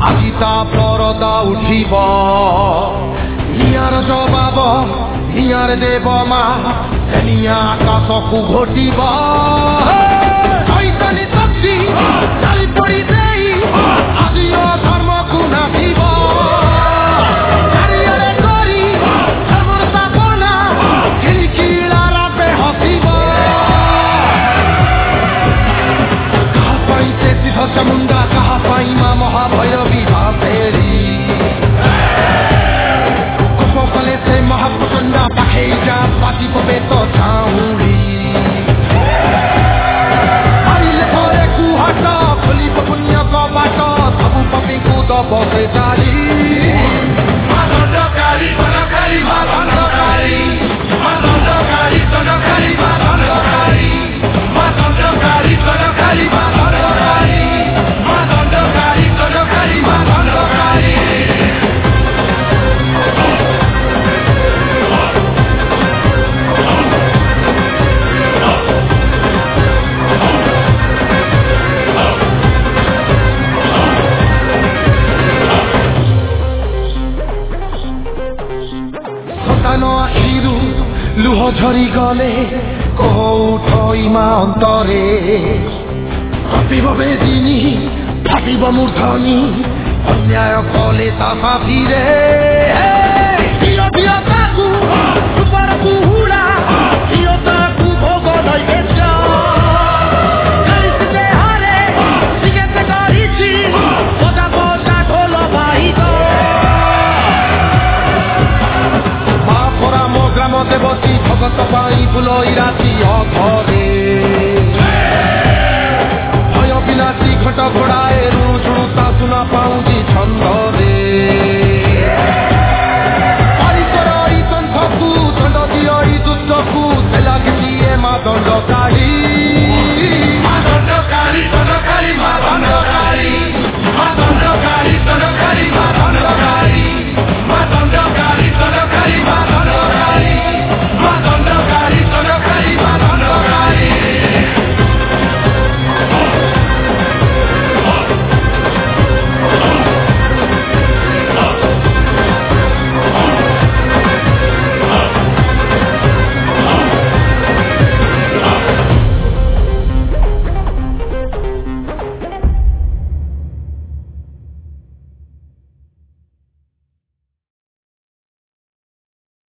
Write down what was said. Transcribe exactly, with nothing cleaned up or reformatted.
আজি তা পরদা উঠিব নিয়ার জবাব নিয়ার দেব মা নিয়া আকাশকু ঘটিব চৈতন্য শক্তি চালি পড়ি দেই আজিও ধর্মকু নাচিব চারিয়ারে করি ধর্মর স্থাপনা খিলখিলা রাতে হসিব কাহা পাই সে সিদ্ধ চামুন্ডা কাহা পাই মা মহাভৈরবী বাসেরি কলে সে মহাপ্রচন্ডা পাখে যা বাজিব বেত ঝাউরি আইলে ঘরে কুহাট খোলিব পুণ্য কবাট সবু পপিଙ୍କୁ দব ସେ জারি মা দণ্ডকারী দণ্ডকারী মা দণ্ডকারী মা দণ্ডকারী দণ্ডকারী মা দণ্ডকারী মা দণ্ডকারী দণ্ডকারী মা দণ্ডকারী মা দণ্ডকারী দণ্ডকারী মা দণ্ডকারী লুহ ঝরি গলে কৌঠই মা অন্তরে ভাবিব বেদিনী ভাবিব মূর্ধনি অন্যায় কলে তা ফাঁসিরে